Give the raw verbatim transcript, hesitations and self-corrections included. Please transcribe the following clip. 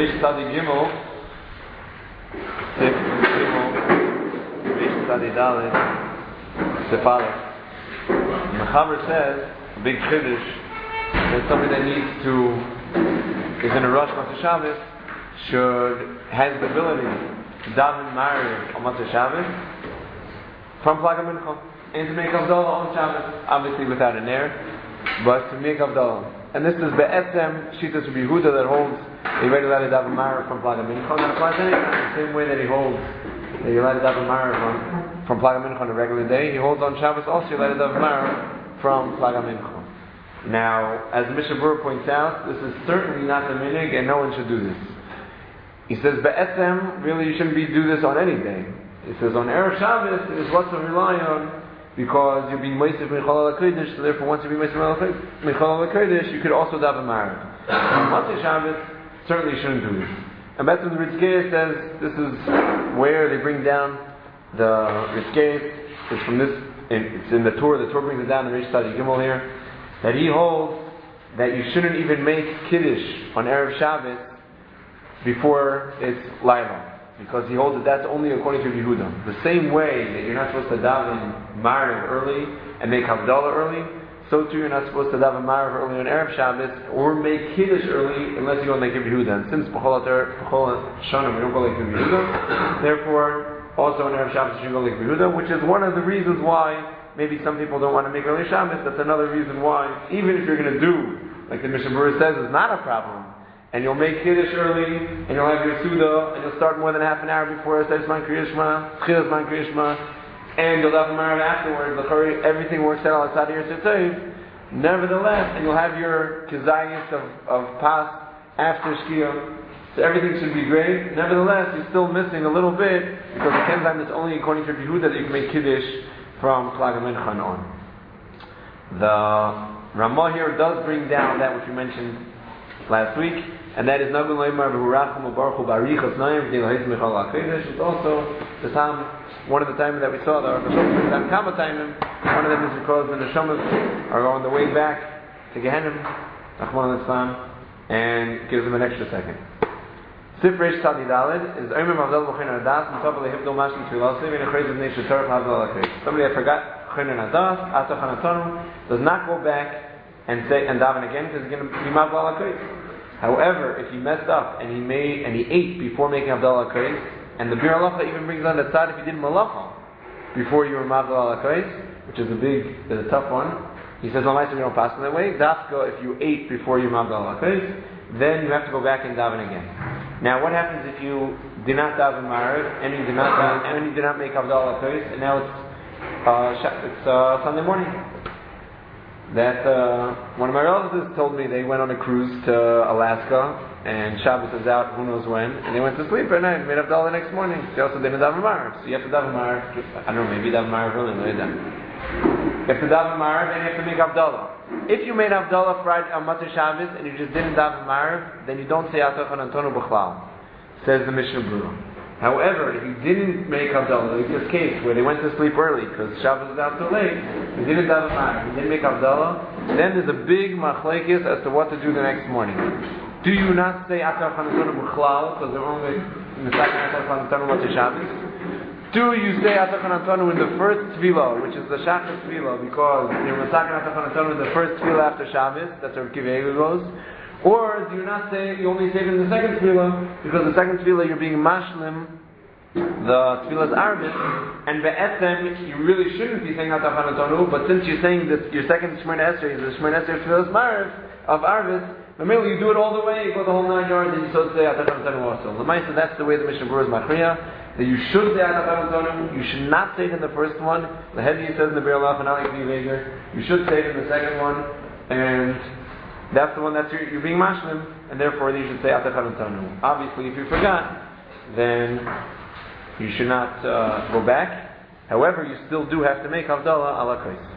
Reish Tzadi Gimel, Sif Gimel, Reish Tzadi Dalet, Sif Aleph. Mechaber says, a big chiddush, that somebody that needs to, is in a rush on Shabbos, should, has the ability to daven Mariv on Motzei Shabbos from Plaga Mincha, and to make Havdalah on Shabbos, obviously without an air, but to make Havdalah. And this is Be'etzem Shitas Rabbi Yehuda that holds that you're allowed to daven Mariv from Plaga Mincha, and that applies to anything. The same way that he holds that you're allowed to daven Mariv from, from Plaga Mincha on a regular day, he holds on Shabbos also you're allowed to daven Mariv from Plaga Mincha. Now, as the Mishnah Berurah points out, this is certainly not the minig, and no one should do this. He says, Be'etzem, really you shouldn't be do this on any day. He says, on Erev Shabbos is what to rely on, because you're being Meisif Michal HaKodesh, so therefore once you be Meisif Michal HaKodesh, you could also daven Mariv. On Motzei Shabbos, certainly you shouldn't do this. And Betzim the Ritzkeis says, this is where they bring down the Ritzkeis, it's from this, it's in the Torah, the Torah brings it down in Reish Tzadi Gimel here, that he holds that you shouldn't even make Kiddush on Erev Shabbos before it's Laila, because he holds that that's only according to Yehuda. The same way that you're not supposed to daven Mariv early and make Havdalah early, so too you're not supposed to daven Mariv early on Erev Shabbos or make Kiddush early unless you go like Yehuda. And since B'chol Shanim we don't go like Yehuda, therefore also on Erev Shabbos you should go like Yehuda, which is one of the reasons why maybe some people don't want to make early Shabbos. That's another reason why, even if you're going to do, like the Mishnah Berurah says, is not a problem, and you'll make Kiddush early, and you'll have your Suda, and you'll start more than half an hour before Esayis Man Kriyishma, Tchilas Man Kriyishma, and you'll have a Mariv afterwards, everything works out outside of your Tzitzayiv. Nevertheless, and you'll have your Kizayis of, of Pas after Shkia, so everything should be great. Nevertheless, you're still missing a little bit, because the Kenzayim is only according to Yehuda that you can make Kiddush from Plaga Mincha on. The Ramah here does bring down that which we mentioned last week, and that is Nagun Leimar V'Hurachim U'Baruchu Barichos Noyim V'Dil Ha'is Michal HaKodesh. It's also the time, one of the times that we saw the Archashom brings Kama Taimim. One of them is because the Neshamas are on the way back to Gehenim, Rahman al-Islam, and gives them an extra second. Sif Reish Tzadi Daled is Omer Mavdal B'Chein Adas M'Tav Lehivdol Mashkin Tfilasim and Echreiz of Neish Torah Havdal HaKodesh. Somebody that forgot Chein Adas, Asa Chanatonu, does not go back and say and daven again because he's going to be Mavdal HaKodesh. However, if he messed up and he made and he ate before making Havdal HaKodesh, and the Bir Halacha even brings on the side if he did Malacha before you were Mavdal HaKodesh, which is a big, is a tough one. He says, "Well, we don't pass in that way. Dafka, if you ate before you Mavdal HaKodesh, then you have to go back and daven again." Now, what happens if you did not daven Mariv and you did not daven, and you did not make Havdal HaKodesh, and now it's uh, it's uh, Sunday morning? That uh, one of my relatives told me they went on a cruise to Alaska, and Shabbos is out, who knows when, and they went to sleep at night and made Havdalah the next morning. They also didn't daven Mariv, so you have to daven Mariv. I don't know, maybe daven Mariv early, no, you don't. You have to daven Mariv and you have to make Havdalah. If you made Havdalah Friday on Motzei Shabbos and you just didn't daven Mariv, then you don't say Atachan Antonu B'chlal, says the Mishnah Berurah. However, if you didn't make Havdalah, like this case where they went to sleep early because Shabbos is out too late, you didn't daven Mariv, you didn't make Havdalah, then there's a big machlekes as to what to do the next morning. Do you not say Atachan Antonu B'chlal because they're only in the second Atachan Antonu Motzei Shabbos? Do you say Atachan Antonu in the first tefillah, which is the Shachar tefillah, because you're Masakin Atachan Antonu in the first tefillah after Shabbos, that's where Kiv Eilu goes? Or do you not say, you only say it in the second tefillah, because the second tefillah you're being mashlim, the tefillah's arvis, and be'etzem, you really shouldn't be saying Atachan Antonu, but since you're saying that your second Shemona Esrei is the Shemona Esrei tefillah's mariv, of arvis, Mamil, you do it all the way, you go the whole nine yards, and you so say Atachan Antonu also. L'maisa, that's the way the Mishnah Berurah is machriya. That you should say Atachan Antonu, you should not say it in the first one. The Heavy says in the Bir Halacha, not like the Yevager. You should say it in the second one, and that's the one that's you're, you're being mashlim, and therefore you should say Atachan Antonu. Obviously, if you forgot, then you should not uh, go back. However, you still do have to make Havdalah ala Kais.